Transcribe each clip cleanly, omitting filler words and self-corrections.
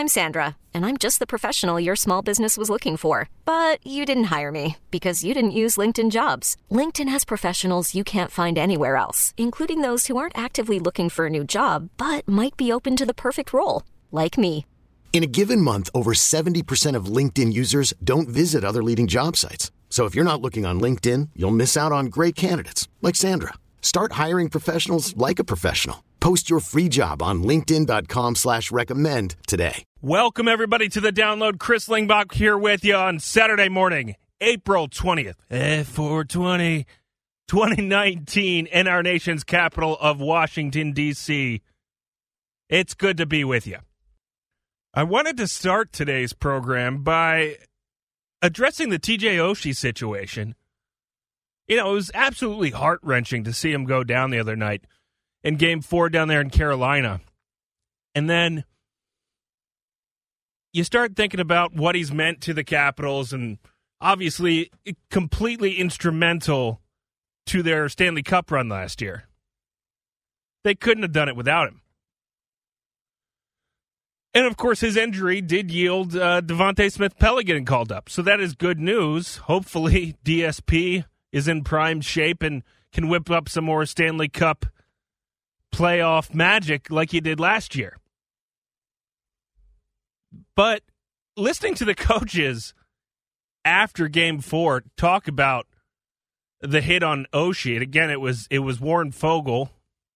I'm Sandra, and I'm just the professional your small business was looking for. But you didn't hire me because you didn't use LinkedIn Jobs. LinkedIn has professionals you can't find anywhere else, including those who aren't actively looking for a new job, but might be open to the perfect role, like me. In a given month, over 70% of LinkedIn users don't visit other leading job sites. So if you're not looking on LinkedIn, you'll miss out on great candidates like Sandra. Start hiring professionals like a professional. Post your free job on linkedin.com/recommend today. Welcome, everybody, to the Download. Chris Lingbach here with you on Saturday morning, April 20th, 4/20, 2019, in our nation's capital of Washington, D.C. It's good to be with you. I wanted to start today's program by addressing the TJ Oshie situation. You know, it was absolutely heart-wrenching to see him go down the other night in Game 4 down there in Carolina. And then you start thinking about what he's meant to the Capitals, and obviously completely instrumental to their Stanley Cup run last year. They couldn't have done it without him. And, of course, his injury did yield Devontae Smith-Pelly getting called up. So that is good news. Hopefully DSP is in prime shape and can whip up some more Stanley Cup playoff magic like he did last year. But listening to the coaches after Game 4 talk about the hit on Oshie, and again, it was Warren Fogle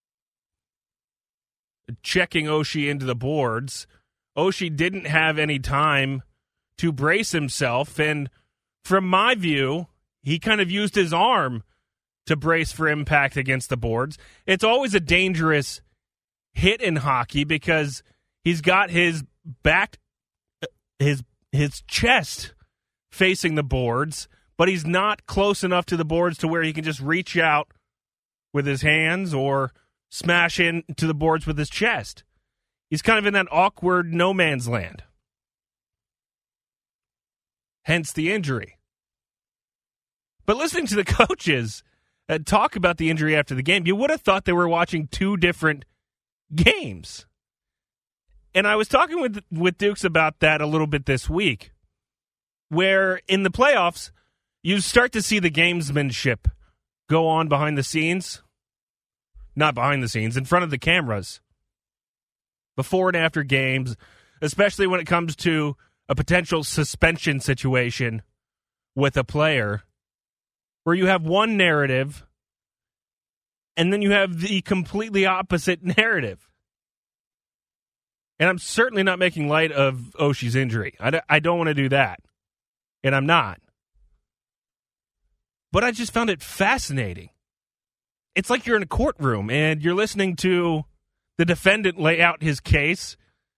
checking Oshie into the boards. Oshie didn't have any time to brace himself, and from my view, he kind of used his arm to brace for impact against the boards. It's always a dangerous hit in hockey because he's got his back, his chest facing the boards, but he's not close enough to the boards to where he can just reach out with his hands or smash into the boards with his chest. He's kind of in that awkward no man's land. Hence the injury. But listening to the coaches talk about the injury after the game, you would have thought they were watching two different games. And I was talking with Dukes about that a little bit this week, where in the playoffs, you start to see the gamesmanship go on behind the scenes. Not behind the scenes, in front of the cameras. Before and after games, especially when it comes to a potential suspension situation with a player, where you have one narrative and then you have the completely opposite narrative. And I'm certainly not making light of Oshie's injury. I don't want to do that. And I'm not. But I just found it fascinating. It's like you're in a courtroom and you're listening to the defendant lay out his case.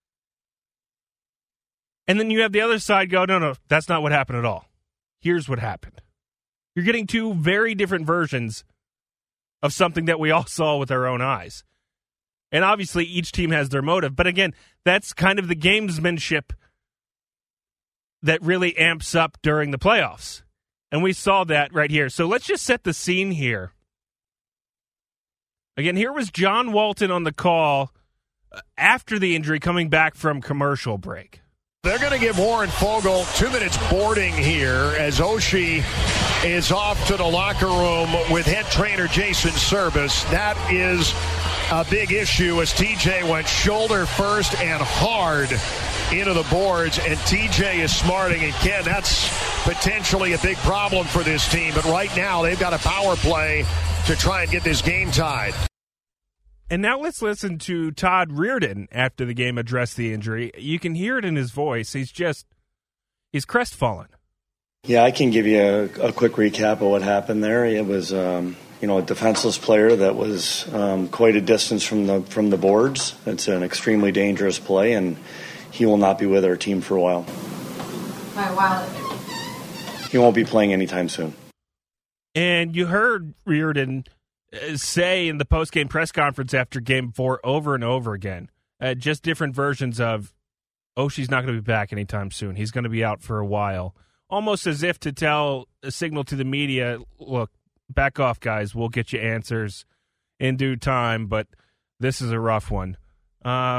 And then you have the other side go, no, that's not what happened at all. Here's what happened. You're getting two very different versions of something that we all saw with our own eyes. And obviously each team has their motive. But again, that's kind of the gamesmanship that really amps up during the playoffs. And we saw that right here. So let's just set the scene here. Again, here was John Walton on the call after the injury coming back from commercial break. They're going to give Warren Fogle 2 minutes boarding here as Oshie is off to the locker room with head trainer Jason Service. That is a big issue as TJ went shoulder first and hard into the boards, and TJ is smarting. And Ken, that's potentially a big problem for this team. But right now they've got a power play to try and get this game tied. And now let's listen to Todd Reirden after the game addressed the injury. You can hear it in his voice. He's crestfallen. Yeah, I can give you a quick recap of what happened there. It was, a defenseless player that was quite a distance from the boards. It's an extremely dangerous play, and he will not be with our team for a while. By a while? He won't be playing anytime soon. And you heard Reirden say in the post-game press conference after Game 4 over and over again, just different versions of, Oshie's not going to be back anytime soon. He's going to be out for a while. Almost as if to signal to the media, look, back off, guys. We'll get you answers in due time, but this is a rough one.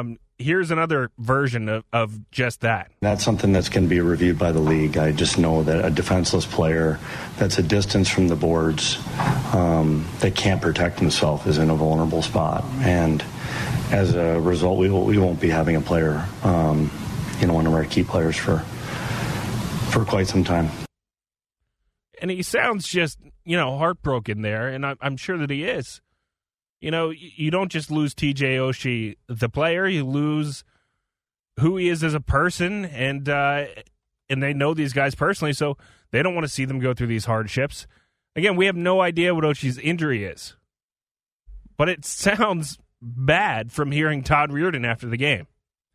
here's another version of just that. That's something that's going to be reviewed by the league. I just know that a defenseless player that's a distance from the boards that can't protect himself is in a vulnerable spot. And as a result, we won't be having a player, one of our key players for quite some time. And he sounds just, heartbroken there, and I'm sure that he is. You don't just lose TJ Oshie, the player, you lose who he is as a person, and they know these guys personally, so they don't want to see them go through these hardships. Again, we have no idea what Oshie's injury is, but it sounds bad from hearing Todd Reirden after the game.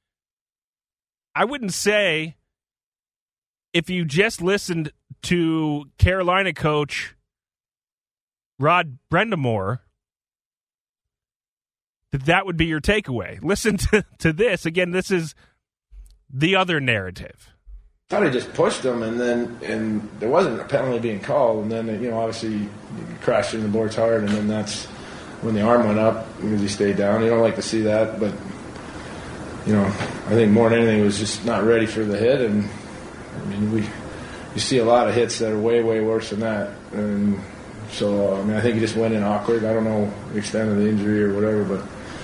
I wouldn't say if you just listened to Carolina coach Rod Brind'Amour that would be your takeaway. Listen to this. Again, this is the other narrative. I thought he just pushed him, and there wasn't a penalty being called, and then, obviously he crashed in the boards hard, and then that's when the arm went up because he stayed down. You don't like to see that, but, I think more than anything, he was just not ready for the hit, and, you see a lot of hits that are way, way worse than that, and so, I think he just went in awkward. I don't know the extent of the injury or whatever, but,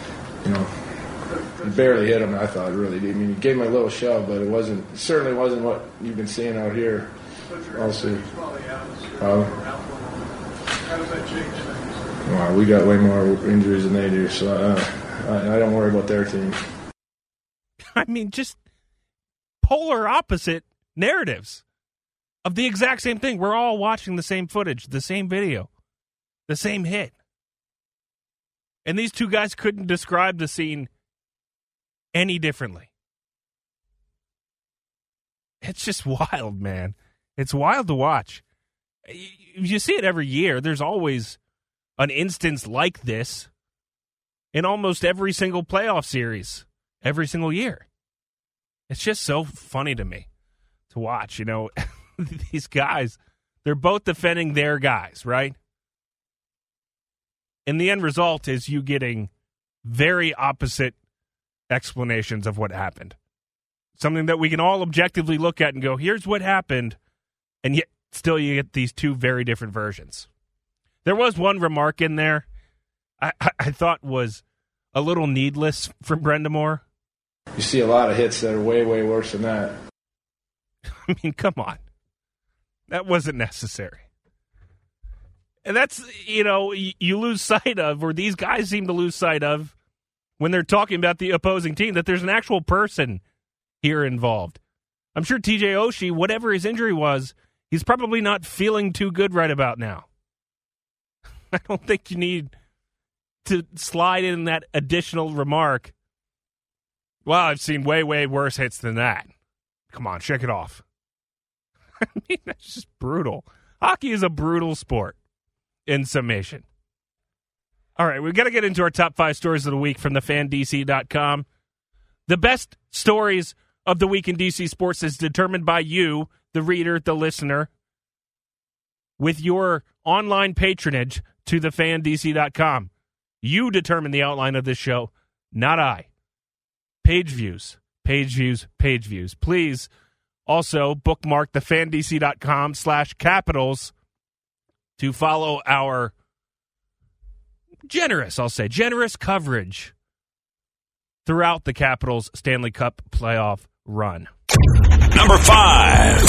he barely hit him, I thought, really. He gave him a little shove, but it certainly wasn't what you've been seeing out here. Also, how does that change things? Well, we got way more injuries than they do, so I don't worry about their team. Just polar opposite narratives of the exact same thing. We're all watching the same footage, the same video, the same hit. And these two guys couldn't describe the scene any differently. It's just wild, man. It's wild to watch. You see it every year. There's always an instance like this in almost every single playoff series, every single year. It's just so funny to me to watch. These guys, they're both defending their guys, right? And the end result is you getting very opposite explanations of what happened. Something that we can all objectively look at and go, here's what happened, and yet still you get these two very different versions. There was one remark in there I thought was a little needless from Brind'Amour. You see a lot of hits that are way, way worse than that. Come on. That wasn't necessary. And that's, you lose sight of, or these guys seem to lose sight of, when they're talking about the opposing team, that there's an actual person here involved. I'm sure TJ Oshie, whatever his injury was, he's probably not feeling too good right about now. I don't think you need to slide in that additional remark. Well, I've seen way, way worse hits than that. Come on, shake it off. That's just brutal. Hockey is a brutal sport. In summation. All right, we've got to get into our top 5 stories of the week from thefandc.com. The best stories of the week in DC sports is determined by you, the reader, the listener, with your online patronage to thefandc.com. You determine the outline of this show, not I. Page views, page views, page views. Please also bookmark thefandc.com/capitals to follow our generous coverage throughout the Capitals Stanley Cup playoff run. Number 5.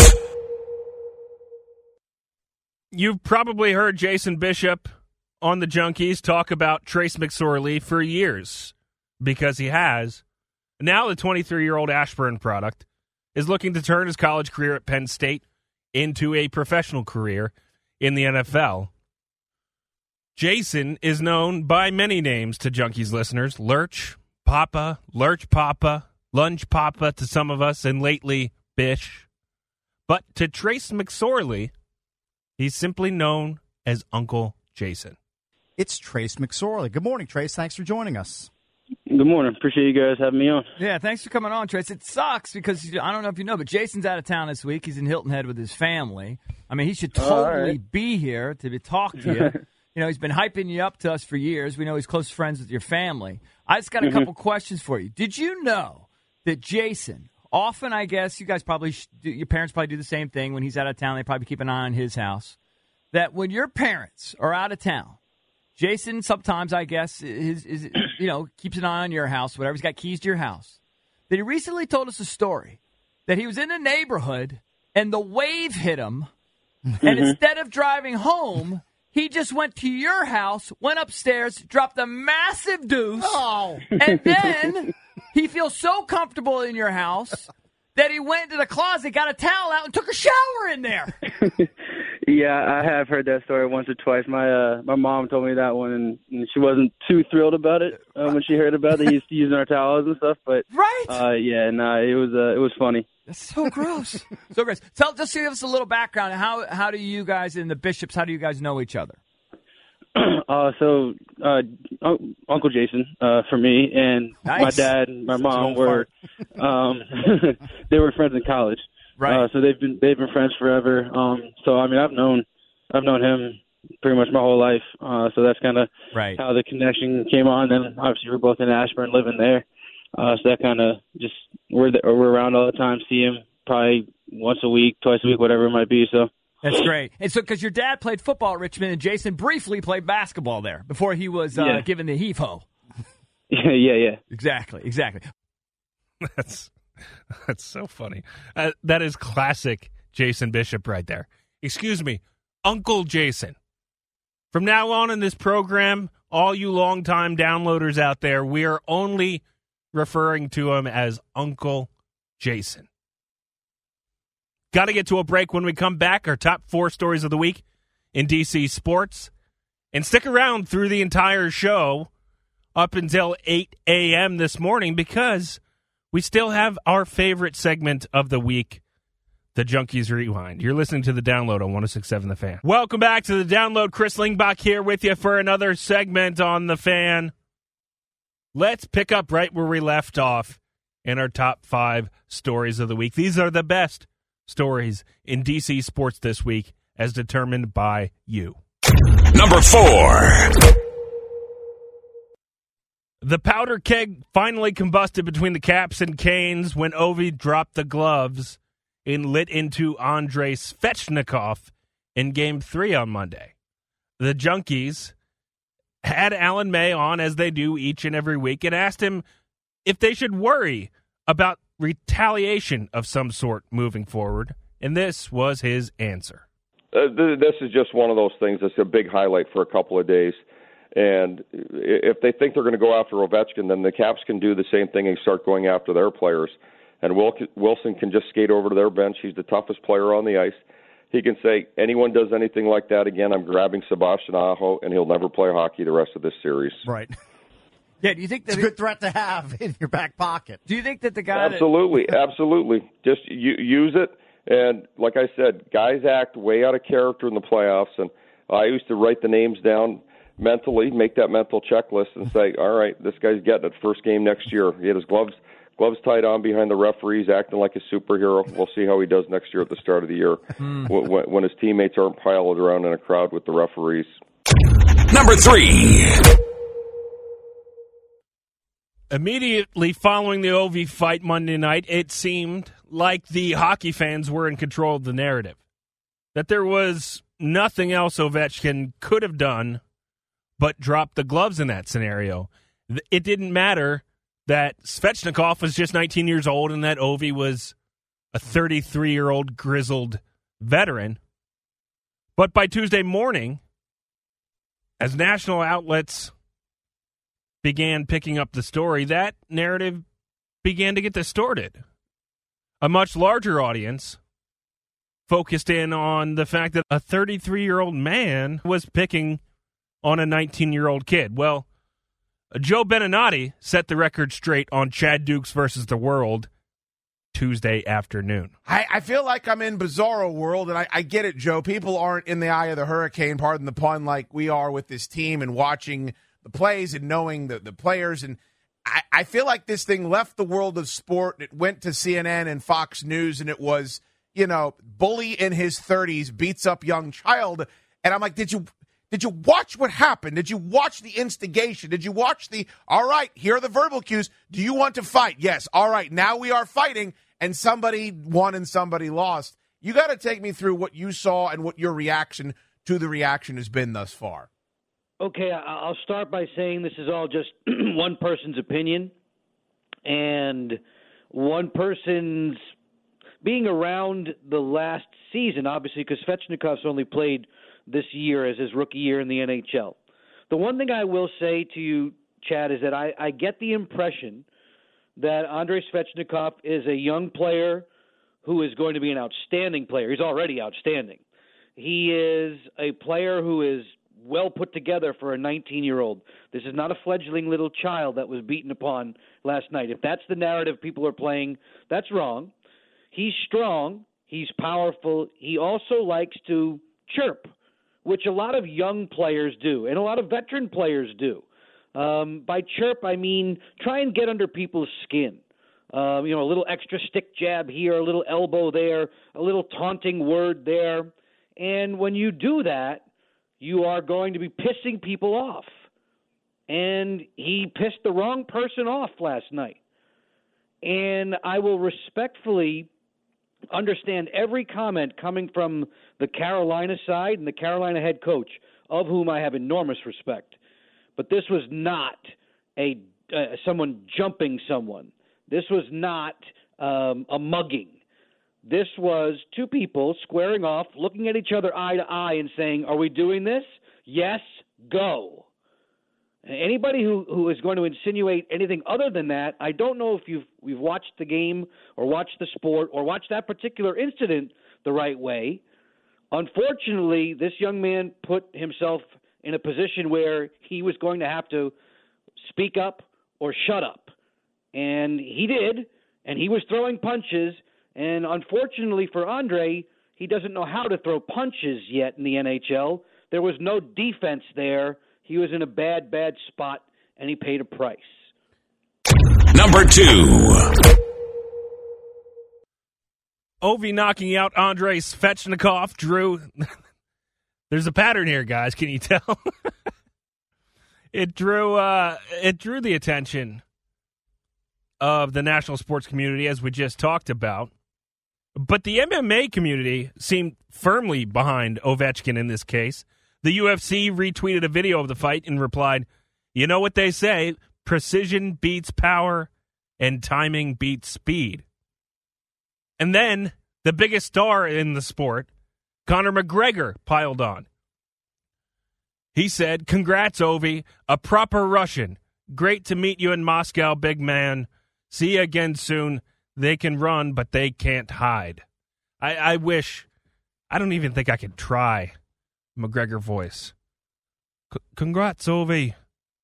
You've probably heard Jason Bishop on the Junkies talk about Trace McSorley for years, because he has. Now the 23-year-old Ashburn product is looking to turn his college career at Penn State into a professional career in the NFL. Jason is known by many names to Junkies listeners. Lurch Papa, Lunch Papa to some of us, and lately Bish. But to Trace McSorley, he's simply known as Uncle Jason. It's Trace McSorley. Good morning, Trace. Thanks for joining us. Good morning. Appreciate you guys having me on. Yeah, thanks for coming on, Trace. It sucks because, I don't know if you know, but Jason's out of town this week. He's in Hilton Head with his family. He should totally be here to talk to you. he's been hyping you up to us for years. We know he's close friends with your family. I just got a couple questions for you. Did you know that Jason, often I guess you guys probably, your parents probably do the same thing when he's out of town. They probably keep an eye on his house. That when your parents are out of town, Jason sometimes, I guess, keeps an eye on your house, whatever. He's got keys to your house. That he recently told us a story that he was in a neighborhood and the wave hit him, and instead of driving home, he just went to your house, went upstairs, dropped a massive deuce, and then he feels so comfortable in your house that he went to the closet, got a towel out, and took a shower in there. Yeah, I have heard that story once or twice. My mom told me that one, and she wasn't too thrilled about it when she heard about it. He's using our towels and stuff, but it was funny. That's so gross. So gross. Just give us a little background. How do you guys in the Bishops? How do you guys know each other? Uncle Jason for me, and my dad and my mom were they were friends in college. Right. So they've been friends forever. So I mean, I've known him pretty much my whole life. So that's kind of how the connection came on. And obviously we're both in Ashburn, living there. So that kind of just we're around all the time. See him probably once a week, twice a week, whatever it might be. So. That's great. And so, because your dad played football at Richmond, and Jason briefly played basketball there before he was given the heave-ho. Yeah. Exactly. That's so funny. That is classic Jason Bishop right there. Excuse me, Uncle Jason. From now on in this program, all you longtime downloaders out there, we are only referring to him as Uncle Jason. Got to get to a break. When we come back, our top 4 stories of the week in DC sports. And stick around through the entire show up until 8 a.m. this morning, because we still have our favorite segment of the week, the Junkies Rewind. You're listening to The Download on 106.7 The Fan. Welcome back to The Download. Chris Lingbach here with you for another segment on The Fan. Let's pick up right where we left off in our top 5 stories of the week. These are the best stories in DC sports this week, as determined by you. Number 4. The powder keg finally combusted between the Caps and Canes when Ovi dropped the gloves and lit into Andrei Svechnikov in Game 3 on Monday. The Junkies had Alan May on, as they do each and every week, and asked him if they should worry about retaliation of some sort moving forward, and this was his answer. This is just one of those things that's a big highlight for a couple of days, and if they think they're going to go after Ovechkin, then the Caps can do the same thing and start going after their players, and Wilson can just skate over to their bench. He's the toughest player on the ice. He can say, anyone does anything like that again, I'm grabbing Sebastian Aho, and he'll never play hockey the rest of this series. Right. Yeah, do you think it's a good threat to have in your back pocket? Do you think that the guy Absolutely. Just use it. And like I said, guys act way out of character in the playoffs. And I used to write the names down mentally, make that mental checklist, and say, all right, this guy's getting it first game next year. He had his gloves tied on behind the referees, acting like a superhero. We'll see how he does next year at the start of the year when his teammates aren't piled around in a crowd with the referees. Number 3. Immediately following the Ovi fight Monday night, it seemed like the hockey fans were in control of the narrative. That there was nothing else Ovechkin could have done but drop the gloves in that scenario. It didn't matter that Svechnikov was just 19 years old and that Ovi was a 33-year-old grizzled veteran. But by Tuesday morning, as national outlets began picking up the story, that narrative began to get distorted. A much larger audience focused in on the fact that a 33-year-old man was picking on a 19-year-old kid. Well, Joe Beninati set the record straight on Chad Dukes versus the World Tuesday afternoon. I feel like I'm in Bizarro world, and I get it, Joe. People aren't in the eye of the hurricane, pardon the pun, like we are with this team and watching the plays and knowing the players. And I feel like this thing left the world of sport. It went to CNN and Fox News, and it was, bully in his 30s beats up young child. And I'm like, did you Did you watch what happened? Did you watch the instigation? Did you watch all right, here are the verbal cues. Do you want to fight? Yes. All right, now we are fighting, and somebody won and somebody lost. You got to take me through what you saw and what your reaction to the reaction has been thus far. Okay, I'll start by saying this is all just one person's opinion, and one person's being around the last season, obviously, because Svechnikov's only played this year as his rookie year in the NHL. The one thing I will say to you, Chad, is that I get the impression that Andrei Svechnikov is a young player who is going to be an outstanding player. He's already outstanding. He is a player who is well put together for a 19-year-old. This is not a fledgling little child that was beaten upon last night. If that's the narrative people are playing, that's wrong. He's strong. He's powerful. He also likes to chirp, which a lot of young players do, and a lot of veteran players do. By chirp, I mean try and get under people's skin. A little extra stick jab here, a little elbow there, a little taunting word there. And when you do that, you are going to be pissing people off. And he pissed the wrong person off last night. And I will respectfully understand every comment coming from the Carolina side and the Carolina head coach, of whom I have enormous respect. But this was not someone jumping someone. This was not a mugging. This was two people squaring off, looking at each other eye to eye and saying, are we doing this? Yes, go. Anybody who is going to insinuate anything other than that, I don't know if we've watched the game or watched the sport or watched that particular incident the right way. Unfortunately, this young man put himself in a position where he was going to have to speak up or shut up. And he did, and he was throwing punches. And unfortunately for Andre, he doesn't know how to throw punches yet in the NHL. There was no defense there. He was in a bad spot, and he paid a price. Number 2. Ovi knocking out Andrei Svechnikov. Drew, there's a pattern here, guys. Can you tell? It drew the attention of the national sports community, as we just talked about. But the MMA community seemed firmly behind Ovechkin in this case. The UFC retweeted a video of the fight and replied, you know what they say, precision beats power and timing beats speed. And then the biggest star in the sport, Conor McGregor, piled on. He said, congrats, Ovi, a proper Russian. Great to meet you in Moscow, big man. See you again soon. They can run, but they can't hide. I wish, I don't even think I could try McGregor voice. Congrats, Ovi.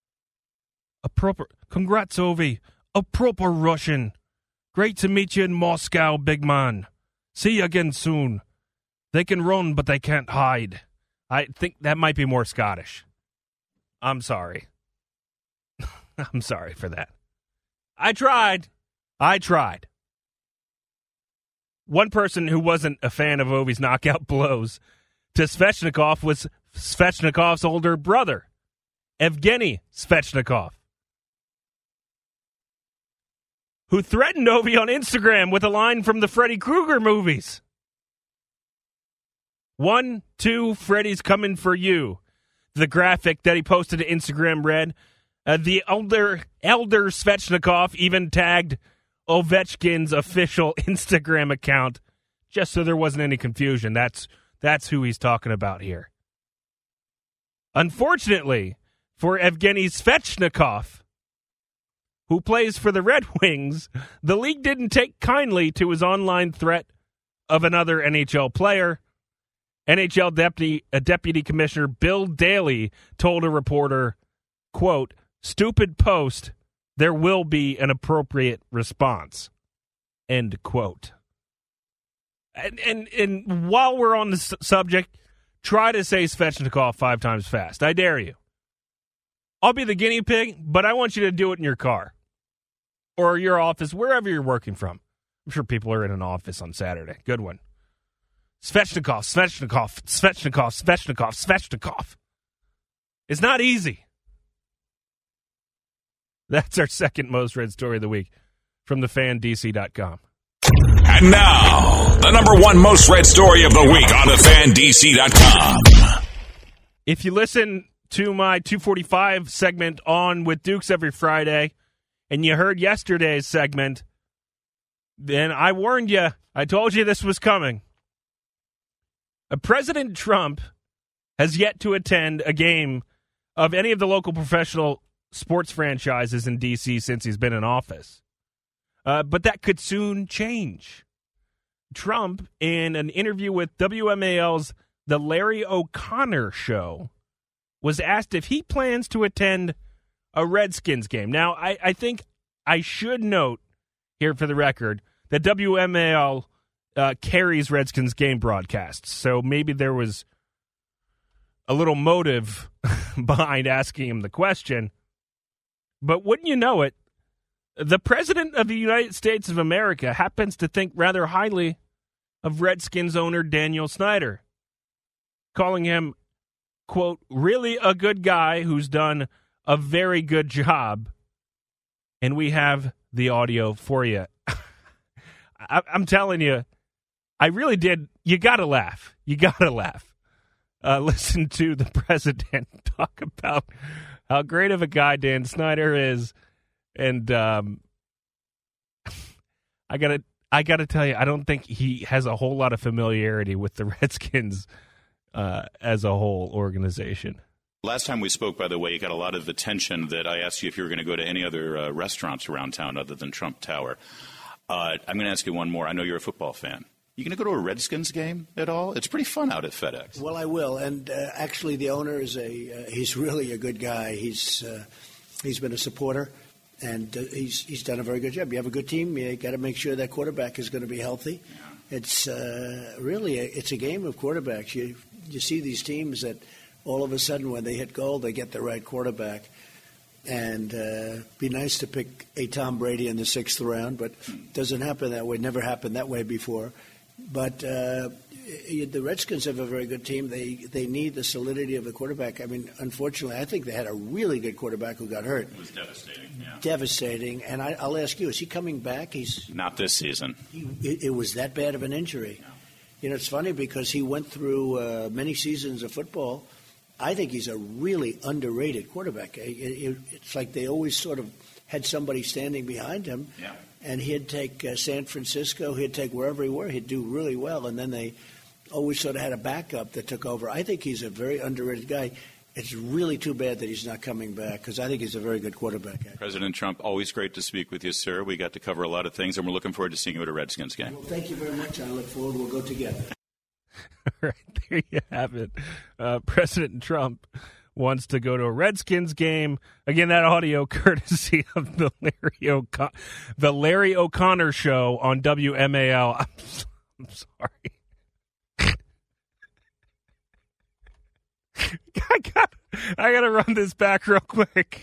Congrats, Ovi. A proper Russian. Great to meet you in Moscow, big man. See you again soon. They can run, but they can't hide. I think that might be more Scottish. I'm sorry. I'm sorry for that. I tried. One person who wasn't a fan of Ovi's knockout blows to Svechnikov was Svechnikov's older brother, Evgeny Svechnikov, who threatened Ovi on Instagram with a line from the Freddy Krueger movies. 1, 2, Freddy's coming for you. The graphic that he posted to Instagram read, the elder Svechnikov even tagged Ovechkin's official Instagram account, just so there wasn't any confusion. That's who he's talking about here. Unfortunately for Evgeny Svechnikov, who plays for the Red Wings, the league didn't take kindly to his online threat of another NHL player. NHL Deputy Commissioner Bill Daly told a reporter, quote, stupid post, there will be an appropriate response, end quote. And while we're on the subject, try to say Svechnikov 5 times fast. I dare you. I'll be the guinea pig, but I want you to do it in your car or your office, wherever you're working from. I'm sure people are in an office on Saturday. Good one. Svechnikov, Svechnikov, Svechnikov, Svechnikov, Svechnikov. It's not easy. That's our second most read story of the week from thefandc.com. And now, the number one most read story of the week on thefandc.com. If you listen to my 245 segment on with Dukes every Friday, and you heard yesterday's segment, then I warned you. I told you this was coming. President Trump has yet to attend a game of any of the local professional sports franchises in D.C. since he's been in office. But that could soon change. Trump, in an interview with WMAL's The Larry O'Connor Show, was asked if he plans to attend a Redskins game. Now, I think I should note here for the record that WMAL carries Redskins game broadcasts, so maybe there was a little motive behind asking him the question. But wouldn't you know it, the President of the United States of America happens to think rather highly of Redskins owner Daniel Snyder, calling him, quote, really a good guy who's done a very good job. And we have the audio for you. I'm telling you, I really did. You got to laugh. You got to laugh. Listen to the president talk about how great of a guy Dan Snyder is. And I gotta tell you, I don't think he has a whole lot of familiarity with the Redskins as a whole organization. Last time we spoke, by the way, you got a lot of attention that I asked you if you were going to go to any other restaurants around town other than Trump Tower. I'm going to ask you one more. I know you're a football fan. You going to go to a Redskins game at all? It's pretty fun out at FedEx. Well, I will. And actually, the owner is he's really a good guy. He's been a supporter, and he's done a very good job. You have a good team. You got to make sure that quarterback is going to be healthy. Yeah. It's really it's a game of quarterbacks. You see these teams that all of a sudden when they hit goal, they get the right quarterback. And be nice to pick a Tom Brady in the 6th round, but it doesn't happen that way. Never happened that way before. But the Redskins have a very good team. They need the solidity of the quarterback. I mean, unfortunately, I think they had a really good quarterback who got hurt. It was devastating, yeah. Devastating. And I'll ask you, is he coming back? He's not this season. It was that bad of an injury. No. You know, it's funny because he went through many seasons of football. I think he's a really underrated quarterback. It's like they always sort of had somebody standing behind him. Yeah. And he'd take San Francisco, he'd take wherever he were, he'd do really well. And then they always sort of had a backup that took over. I think he's a very underrated guy. It's really too bad that he's not coming back because I think he's a very good quarterback. Actually. President Trump, always great to speak with you, sir. We got to cover a lot of things, and we're looking forward to seeing you at a Redskins game. Well, thank you very much. I look forward. We'll go together. All right, there you have it. President Trump wants to go to a Redskins game. Again, that audio courtesy of the Larry O'Connor Show on WMAL. I'm sorry. I got to run this back real quick.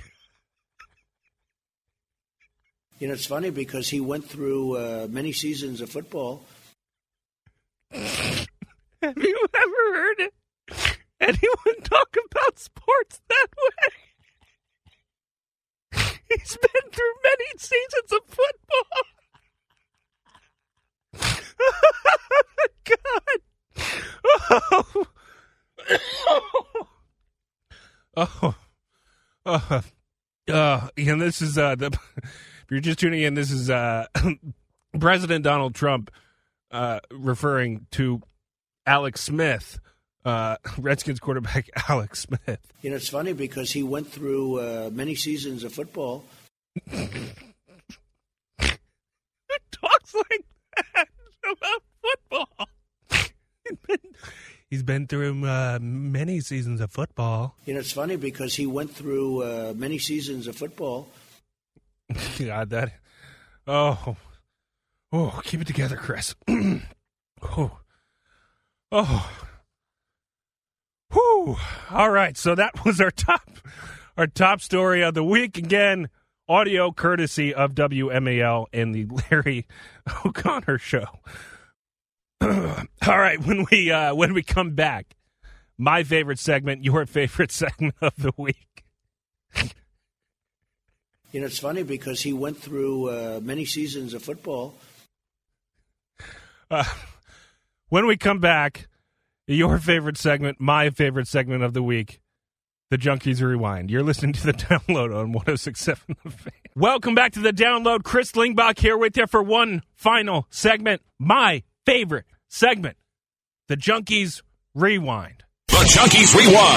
You know, it's funny because he went through many seasons of football. Have you ever heard it? Anyone talk about sports that way? He's been through many seasons of football. God. And this is if you're just tuning in, this is President Donald Trump referring to Alex Smith, Redskins quarterback Alex Smith. You know, it's funny because he went through many seasons of football. Who talks like that about football? He's been through many seasons of football. You know, it's funny because he went through many seasons of football. God, that. Oh, keep it together, Chris. Oh. Whew. All right, so that was our top story of the week. Again, audio courtesy of WMAL and the Larry O'Connor Show. All right, when we come back, my favorite segment, your favorite segment of the week. You know, it's funny because he went through many seasons of football. When we come back, your favorite segment, my favorite segment of the week, the Junkies Rewind. You're listening to The Download on 106.7 The Fan. Welcome back to The Download. Chris Lingbach here with you for one final segment, my favorite segment, the Junkies Rewind. The Junkies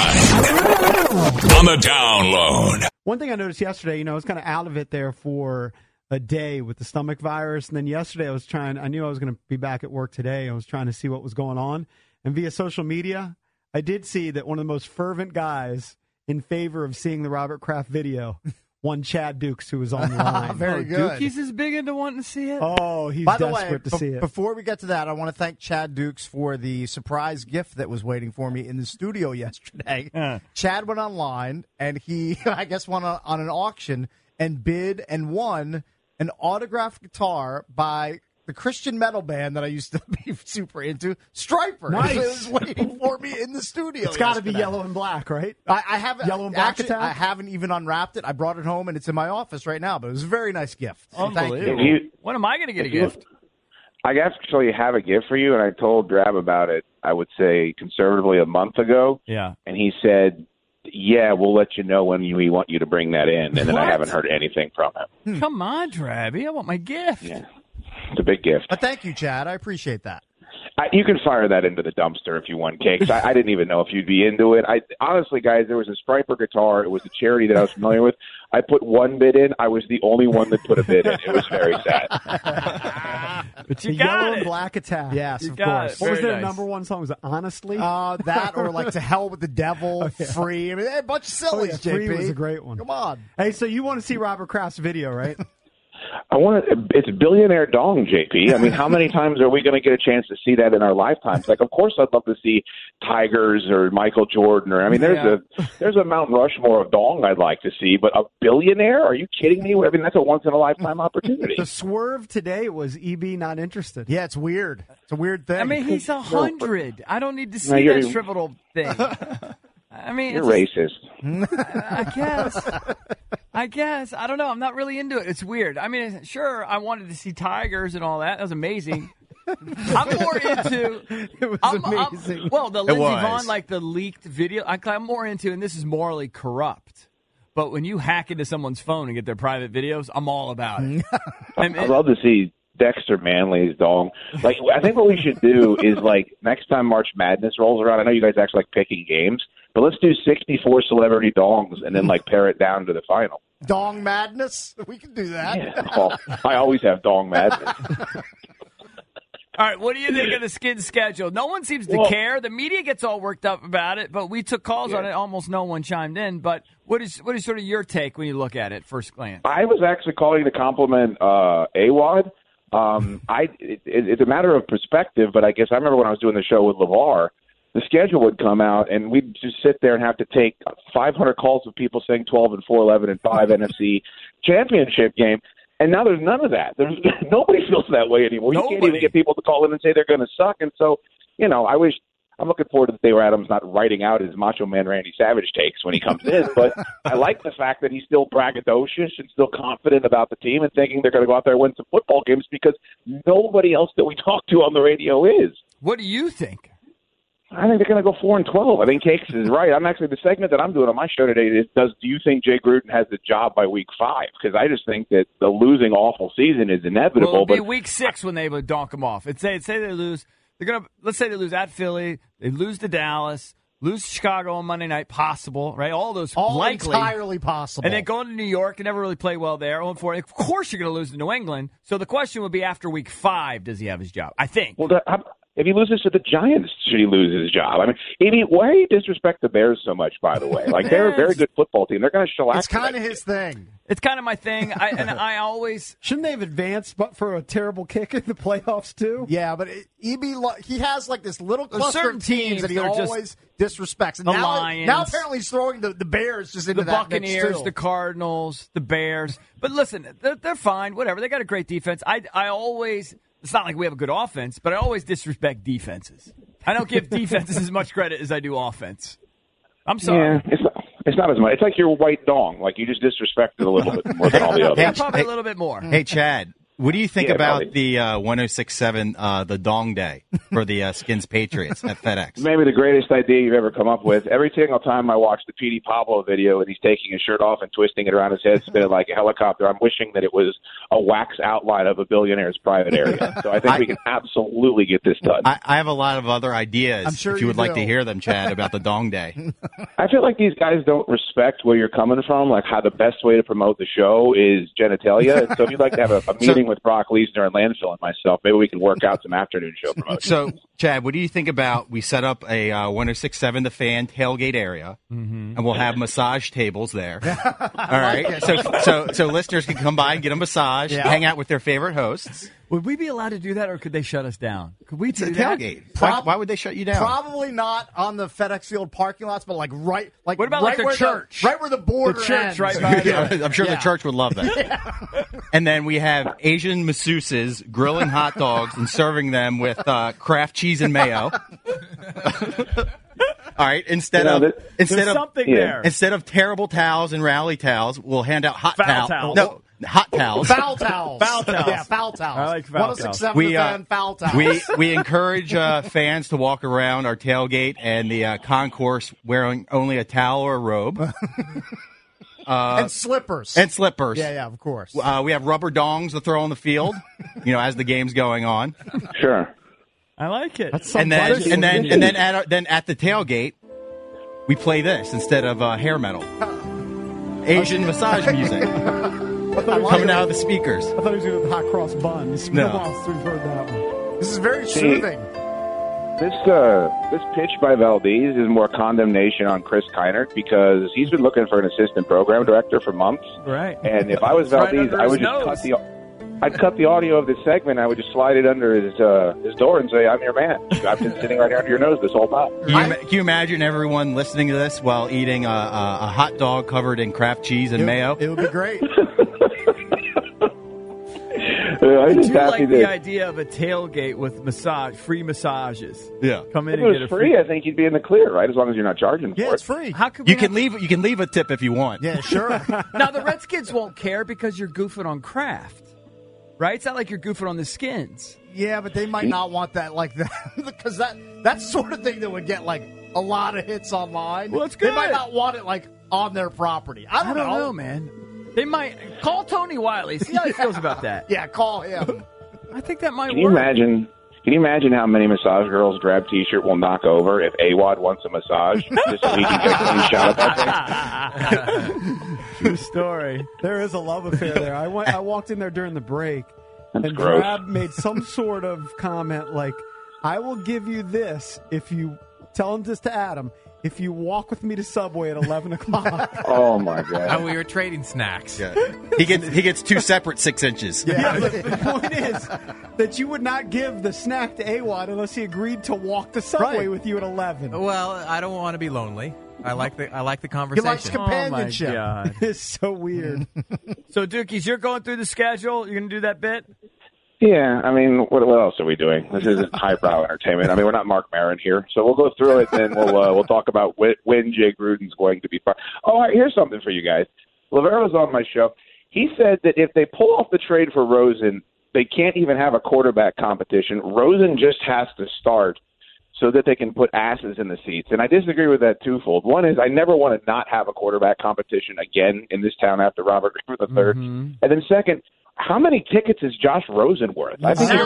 Rewind on The Download. One thing I noticed yesterday, I was kind of out of it there for a day with the stomach virus. And then yesterday I knew I was going to be back at work today. I was trying to see what was going on. And via social media, I did see that one of the most fervent guys in favor of seeing the Robert Kraft video, one Chad Dukes, who was on the line. Very good. Dukes is big into wanting to see it. Oh, he's By the desperate way, to see it. Before we get to that, I want to thank Chad Dukes for the surprise gift that was waiting for me in the studio yesterday. Chad went online, and he, I guess, went on an auction and bid and won an autographed guitar by the Christian metal band that I used to be super into, Stryper. Nice. It was waiting for me in the studio. It's got to be yellow and black, right? I haven't. Yellow and black actually, attack? I haven't even unwrapped it. I brought it home, and it's in my office right now. But it was a very nice gift. So thank you. When am I going to get a gift? I actually have a gift for you, and I told Drab about it, I would say conservatively a month ago. Yeah. And he said, yeah, we'll let you know when we want you to bring that in. And then I haven't heard anything from him. Come on, Drabby. I want my gift. Yeah. It's a big gift. Thank you, Chad. I appreciate that. You can fire that into the dumpster if you want, Cakes. I didn't even know if you'd be into it. Honestly, guys, there was a Stryper guitar. It was a charity that I was familiar with. I put one bid in. I was the only one that put a bid in. It was very sad. But you the got yellow it. and black attack. Yes, You of got course. it. What was Very their nice. number one song? Was it Honestly? That or like To Hell with the Devil, Free. I mean, a bunch of sillies, Free JP. was a great one. Come on. Hey, so you want to see Robert Kraft's video, right? It's Billionaire Dong, JP. I mean, how many times are we going to get a chance to see that in our lifetimes? Like, of course, I'd love to see Tigers or Michael Jordan, or there's a Mount Rushmore of Dong I'd like to see, but a billionaire? Are you kidding me? I mean, that's a once in a lifetime opportunity. The swerve today was EB not interested. Yeah, it's weird. It's a weird thing. I mean, he's 100. I don't need to see No, you're- that shriveled thing. I mean, You're racist. I guess. I don't know. I'm not really into it. It's weird. I mean, sure, I wanted to see Tigers and all that. That was amazing. I'm more into. It was amazing. Well, the It Lindsey was. Vonn, like the leaked video, I'm more into, and this is morally corrupt. But when you hack into someone's phone and get their private videos, I'm all about it. I'd love to see Dexter Manley's Dong. Like, I think what we should do is, like, next time March Madness rolls around, I know you guys actually like picking games, but let's do 64 celebrity dongs and then, like, pare it down to the final. Dong Madness? We can do that. Yeah. Oh, I always have Dong Madness. All right, what do you think of the Skins schedule? No one seems to care. The media gets all worked up about it, but we took calls on it. Almost no one chimed in. But what is sort of your take when you look at it first glance? I was actually calling to compliment AWOD. It's a matter of perspective, but I guess I remember when I was doing the show with LeVar, the schedule would come out, and we'd just sit there and have to take 500 calls of people saying 12-4, 11-5 NFC championship game. And now there's none of that. Nobody feels that way anymore. You can't even get people to call in and say they're going to suck. And so, I'm looking forward to the day where Adam's not writing out his Macho Man Randy Savage takes when he comes in. But I like the fact that he's still braggadocious and still confident about the team and thinking they're going to go out there and win some football games because nobody else that we talk to on the radio is. What do you think? I think they're going to go 4-12. I think Cakes is right. I'm actually, the segment that I'm doing on my show today is, do you think Jay Gruden has the job by week 5? Because I just think that the losing awful season is inevitable. Well, it'll be week 6 when they would donk them off. Say they lose. Let's say they lose at Philly. They lose to Dallas. Lose to Chicago on Monday night, possible, right? All those likely. Entirely possible. And then go to New York and never really play well there. 0-4. Of course you're going to lose to New England. So the question would be after week 5, does he have his job? I think. Well, if he loses to the Giants, should he lose his job? I mean, why do you disrespect the Bears so much, by the way? Like, they're a very good football team. They're going to shellac. It's kind of his thing. It's kind of my thing. I always... Shouldn't they have advanced but for a terrible kick in the playoffs, too? Yeah, but he has like this little cluster of teams that he always disrespects. And the now, Lions. Now apparently he's throwing the Bears just into the that Buccaneers, mix too. the Cardinals, the Bears. But listen, they're fine. Whatever. They got a great defense. I always... It's not like we have a good offense, but I always disrespect defenses. I don't give defenses as much credit as I do offense. I'm sorry. Yeah, it's not as much. It's like your white dong. Like you just disrespect it a little bit more than all the others. Yeah, probably a little bit more. Hey, Chad, what do you think Yeah, about buddy. the 106.7, the Dong Day for the Skins Patriots at FedEx? Maybe the greatest idea you've ever come up with. Every single time I watch the Petey Pablo video and he's taking his shirt off and twisting it around his head, spinning like a helicopter, I'm wishing that it was a wax outline of a billionaire's private area. So I think we can absolutely get this done. I have a lot of other ideas. I'm sure if you you would like do. to hear them, Chad, about the Dong Day. I feel like these guys don't respect where you're coming from, like how the best way to promote the show is genitalia. And so if you'd like to have a meeting with Brock Lesnar and Landfill and myself, maybe we can work out some afternoon show promotion. So, Chad, what do you think about we set up a 106.7 The Fan tailgate area, and we'll have massage tables there. All right, so listeners can come by and get a massage, hang out with their favorite hosts. Would we be allowed to do that, or could they shut us down? Could we It's do a that? tailgate. Why would they shut you down? Probably not on the FedEx Field parking lots, but like right, like What about right like the where church? right where the border The church ends. right by there. I'm sure the church would love that. And then we have Asian masseuses grilling hot dogs and serving them with Kraft cheese and mayo. All right, instead of terrible towels and rally towels, we'll hand out hot towels. No, hot towels. Foul towels. Foul towels. Yeah, foul towels. I like foul 106.7 We, The Fan, foul towels. we encourage fans to walk around our tailgate and the concourse wearing only a towel or a robe. And slippers. Yeah, of course. We have rubber dongs to throw on the field, as the game's going on. Sure. I like it. And then at the tailgate, we play this instead of hair metal. Asian massage music coming out of the speakers. I thought he was doing the hot cross bun. It's been No. a while since we've heard that one. This is very See, soothing. This pitch by Valdez is more condemnation on Chris Keinert because he's been looking for an assistant program director for months. Right. And if I was It's right Valdez, under I would his just nose. I'd cut the audio of this segment. I would just slide it under his door and say, "I'm your man. I've been sitting right under your nose this whole time." Can you imagine everyone listening to this while eating a hot dog covered in Kraft cheese and mayo? It would be great. I just do happy like that- the idea of a tailgate with free massages. Yeah. Come in If and it get was a free, I think you'd be in the clear, right? As long as you're not charging for it. free. How could You can leave a tip if you want. Yeah, sure. Now the Redskins won't care because you're goofing on Kraft, right? It's not like you're goofing on the Skins. Yeah, but they might not want that like that because that's the sort of thing that would get like a lot of hits online. Well, it's They good. might not want it like on their property. I don't know, man. They might call Tony Wiley. See how he feels about that. Yeah, call him. I think that might Can you work. imagine? Can you imagine how many massage girls' grab T-shirt will knock over if AWOD wants a massage just so he can get a clean shot at that thing? True story. There is a love affair there. I walked in there during the break, That's and gross. Drab made some sort of comment like, "I will give you this if you tell him this to Adam. If you walk with me to Subway at 11 o'clock." Oh my god! And we were trading snacks. Yeah. He gets two separate 6 inches. Yeah, but the point is that you would not give the snack to AWOD unless he agreed to walk to Subway with you at 11. Well, I don't want to be lonely. I like the conversation. He likes companionship. Oh my God. It's so weird. So, Dookies, you're going through the schedule. You're going to do that bit? Yeah, I mean, what else are we doing? This isn't highbrow entertainment. I mean, we're not Mark Maron here, so we'll go through it, and then we'll talk about when Jay Gruden's going to be fired. Oh, all right, here's something for you guys. Laverne was on my show. He said that if they pull off the trade for Rosen, they can't even have a quarterback competition. Rosen just has to start so that they can put asses in the seats. And I disagree with that twofold. One is I never want to not have a quarterback competition again in this town after Robert Griffin III. And then second, how many tickets is Josh Rosen worth? I think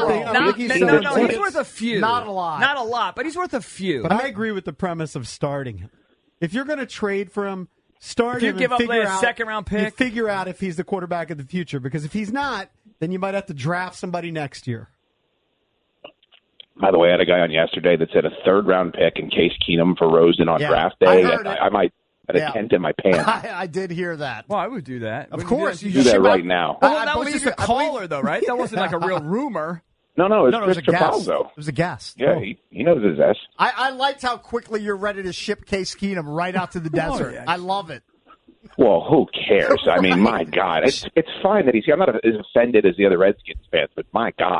he's worth a few. Not a lot. Not a lot, but he's worth a few. But I agree with the premise of starting him. If you're going to trade for him, start If you him give and up, figure like, a out, second-round pick. You figure out if he's the quarterback of the future. Because if he's not, then you might have to draft somebody next year. By the way, I had a guy on yesterday that said a third-round pick in Case Keenum for Rosen on draft day. I might have a tent in my pants. I did hear that. Well, I would do that. Of course. You do that right now. Well, that was just a caller, though, right? That wasn't like a real rumor. No, it's it Chris was a guest. Trapalzo. It was a guest. Yeah, he knows his ass. I liked how quickly you're ready to ship Case Keenum right out to the desert. yeah. I love it. Well, who cares? I mean, my God. It's fine that I'm not as offended as the other Redskins fans, but my God.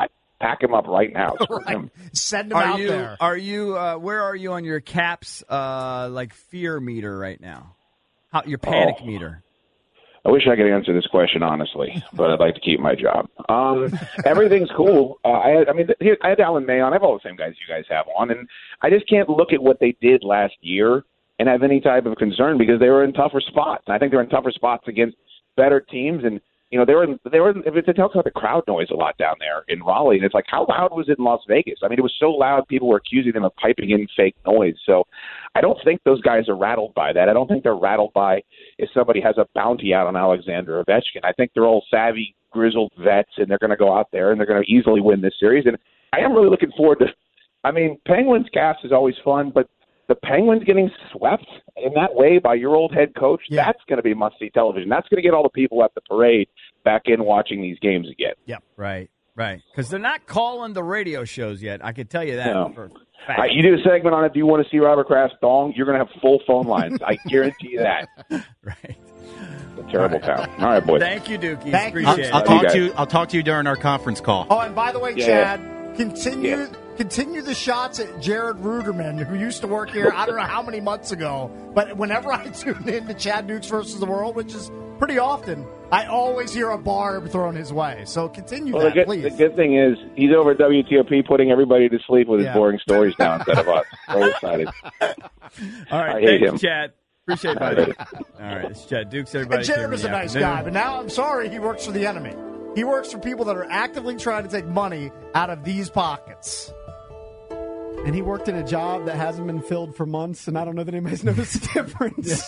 pack him up right now. Right. Send him out there. Are you? Where are you on your Caps fear meter right now? Your panic meter? I wish I could answer this question honestly, but I'd like to keep my job. Everything's cool. I had Alan May on. I have all the same guys you guys have on, and I just can't look at what they did last year and have any type of concern because they were in tougher spots. And I think they're in tougher spots against better teams, and they were. If it talks about the crowd noise a lot down there in Raleigh, and it's like, how loud was it in Las Vegas? I mean, it was so loud, people were accusing them of piping in fake noise. So I don't think those guys are rattled by that. I don't think they're rattled by if somebody has a bounty out on Alexander Ovechkin. I think they're all savvy, grizzled vets, and they're going to go out there and they're going to easily win this series. And I am really looking forward to. I mean, Penguins Caps is always fun, but the Penguins getting swept in that way by your old head coach, that's going to be must-see television. That's going to get all the people at the parade back in watching these games again. Yep. Right. Because they're not calling the radio shows yet. I can tell you that for a fact. You do a segment on it. Do you want to see Robert Kraft's dong? You're going to have full phone lines. I guarantee you that. Right. It's a terrible town. All right, boys. Thank you, Dookie. Thank you. Appreciate it. I'll talk to you during our conference call. Oh, and by the way, Chad, continue the shots at Jared Ruderman, who used to work here, I don't know how many months ago, but whenever I tune in to Chad Dukes versus the World, which is pretty often, I always hear a barb thrown his way. So continue that, please. The good thing is he's over at WTOP putting everybody to sleep with his boring stories now instead of us. So excited. All right, I hate him. Chad. Appreciate it, buddy. All right, it's Chad Dukes, everybody. And Jared is a nice guy, but now I'm sorry he works for the enemy. He works for people that are actively trying to take money out of these pockets. And he worked in a job that hasn't been filled for months, and I don't know that anybody's noticed the difference.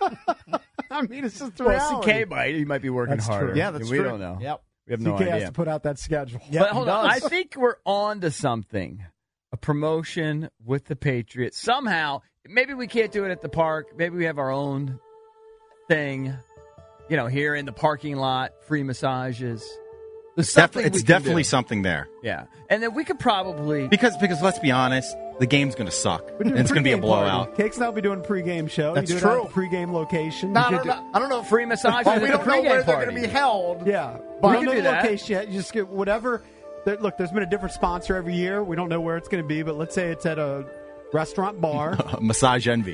I mean, it's just the reality. CK might. He might be working harder. True. Yeah, that's we true. We don't know. Yep. We have no CK idea. has to put out that schedule. Yep, but hold on. I think we're on to something. A promotion with the Patriots. Somehow, maybe we can't do it at the park. Maybe we have our own thing, here in the parking lot, free massages. It's definitely something there. Yeah. And then we could probably... Because let's be honest, the game's going to suck. And it's going to be a blowout. Cake's now be doing a pregame show. That's you do true. It at the pregame location. No, I don't know. Free massages we at the don't know where pregame they're party. going to be held. Yeah. But We don't know the location yet. You just get whatever. Look, there's been a different sponsor every year. We don't know where it's going to be, but let's say it's at a restaurant bar. Massage Envy.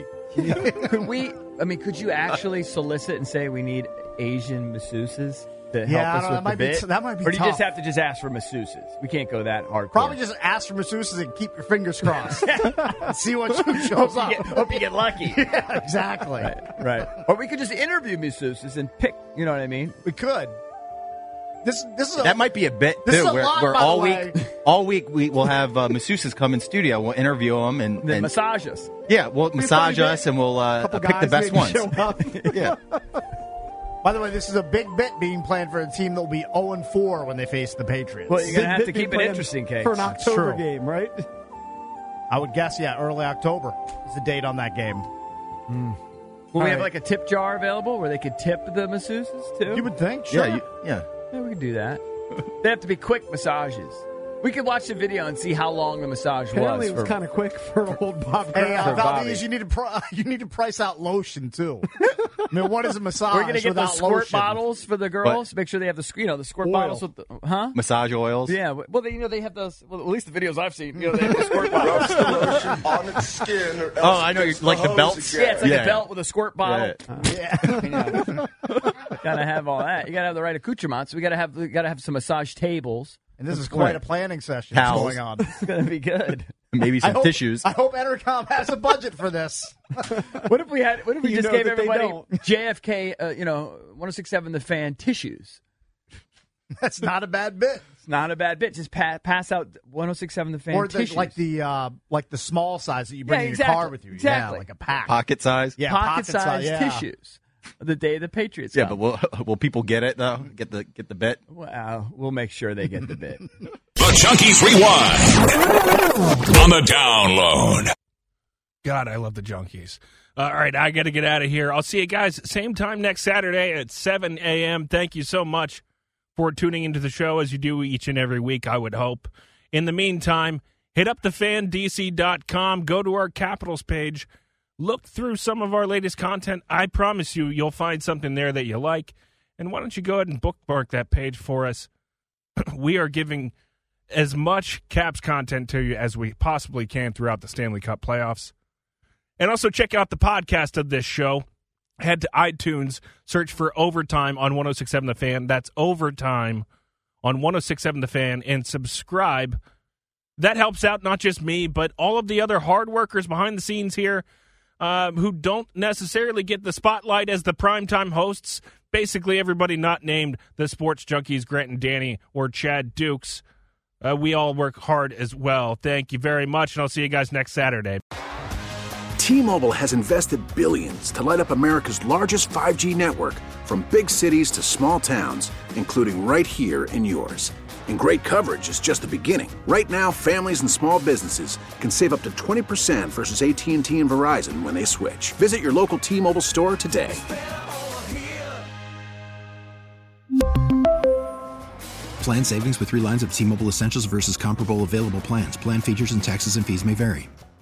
Could you actually solicit and say we need Asian masseuses to help us with the bit? That might be Or do you tough. just have to just ask for masseuses? We can't go that hardcore. Probably just ask for masseuses and keep your fingers crossed. See what shows up. Hope you get lucky. Yeah, exactly. Right. Or we could just interview masseuses and pick, you know what I mean? We could. This is that might be a bit this too. is a Where lot, all week we will have masseuses come in studio. We'll interview them and massage us. Yeah, we'll massage us and we'll pick the best ones. Yeah. By the way, this is a big bet being planned for a team that will be 0-4 when they face the Patriots. Well, you're going to have to keep it interesting, Case. For an October game, right? I would guess, early October is the date on that game. Will we have like a tip jar available where they could tip the masseuses too? You would think, sure. Yeah, we could do that. They have to be quick massages. We could watch the video and see how long the massage Apparently was. it was kind of quick for old Bob. Hey, for Bobby. Valdez, you need to price out lotion too. I mean, what is a massage? We're going to get the without squirt lotion? bottles for the girls. Make sure they have the squirt bottles with the, massage oils. Yeah, well, they have those. Well, at least the videos I've seen, they have the squirt bottles. on its skin. Oh, I know, like the belts. Yeah, it's like a belt with a squirt bottle. Yeah. Gotta have all that. You gotta have the right accoutrements. We gotta have some massage tables. And this is quite a planning session going on. It's gonna be good. Maybe some tissues. I hope Entercom has a budget for this. What if we just gave everybody JFK, 106.7 The Fan tissues? That's not a bad bit. It's not a bad bit. Just pass out 106.7 The Fan tissues. Like the small size that you bring in your car with you. Exactly. Yeah, like a pack. Pocket size. Yeah, pocket size tissues. The day the Patriots. Yeah, but will people get it though? Get the bit? Wow, we'll make sure they get the bit. The Junkies Rewind on the download. God, I love the Junkies. All right, I got to get out of here. I'll see you guys same time next Saturday at 7 a.m. Thank you so much for tuning into the show as you do each and every week, I would hope. In the meantime, hit up thefandc.com, go to our Capitals page, look through some of our latest content. I promise you'll find something there that you like. And why don't you go ahead and bookmark that page for us? We are giving as much Caps content to you as we possibly can throughout the Stanley Cup playoffs. And also check out the podcast of this show. Head to iTunes, search for Overtime on 106.7 The Fan. That's Overtime on 106.7 The Fan, and subscribe. That helps out not just me, but all of the other hard workers behind the scenes here who don't necessarily get the spotlight as the primetime hosts. Basically, everybody not named the Sports Junkies, Grant and Danny, or Chad Dukes. We all work hard as well. Thank you very much, and I'll see you guys next Saturday. T-Mobile has invested billions to light up America's largest 5G network, from big cities to small towns, including right here in yours. And great coverage is just the beginning. Right now, families and small businesses can save up to 20% versus AT&T and Verizon when they switch. Visit your local T-Mobile store today. Plan savings with 3 lines of T-Mobile Essentials versus comparable available plans. Plan features and taxes and fees may vary.